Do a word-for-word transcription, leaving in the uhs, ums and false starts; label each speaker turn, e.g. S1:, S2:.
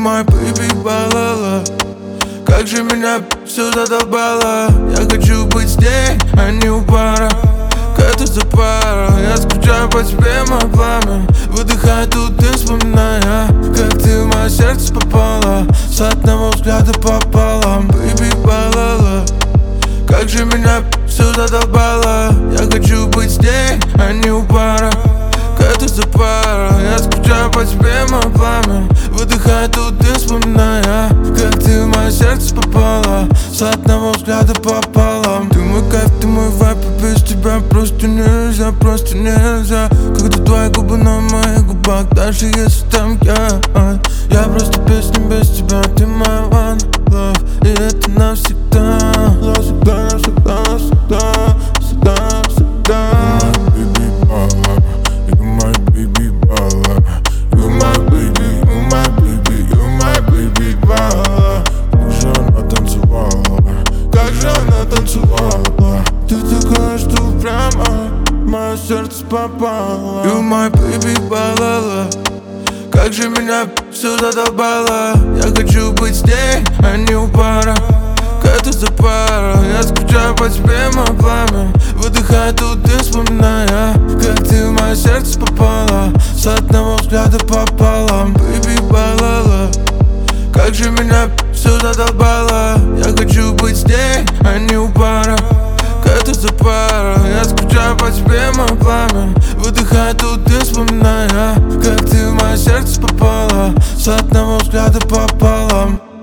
S1: my baby балала. Как же меня все задолбало. Я хочу быть с ней, а не у бара. Это за пара. Я скучаю по тебе, мое пламя. Выдыхай тут и вспоминая, как ты в мое сердце попала. С одного взгляда пополам. Baby балала. Как же меня все задолбало. Я хочу быть с ней, а не у бара. Это за пара. Я скучаю по тебе, мое пламя. Выдыхай тут и вспоминая, как ты в мое сердце попала. С одного взгляда пополам. Ты мой кайф, ты мой вайп, и без тебя просто нельзя, просто нельзя. Когда твои губы на моих губах, даже если там я Я просто песня без тебя, ты моя one love. И это навсегда. Навсегда, навсегда, навсегда, навсегда, навсегда. Ты такая, что прямо в мое сердце попала. You my baby балала. Как же меня все задолбало. Я хочу быть с ней, а не у бара. Это за пара. Я скучаю по тебе, мое пламя. Выдыхай тут и вспоминая, как ты в мое сердце попала. С одного взгляда пополам. Baby балала. Как же меня все задолбало. Я хочу быть с ней, а не у бара. Это за пара. Я скучаю по тебе, мое пламя. Выдыхай тут и вспоминая, как ты в мое сердце попала. С одного взгляда пополам.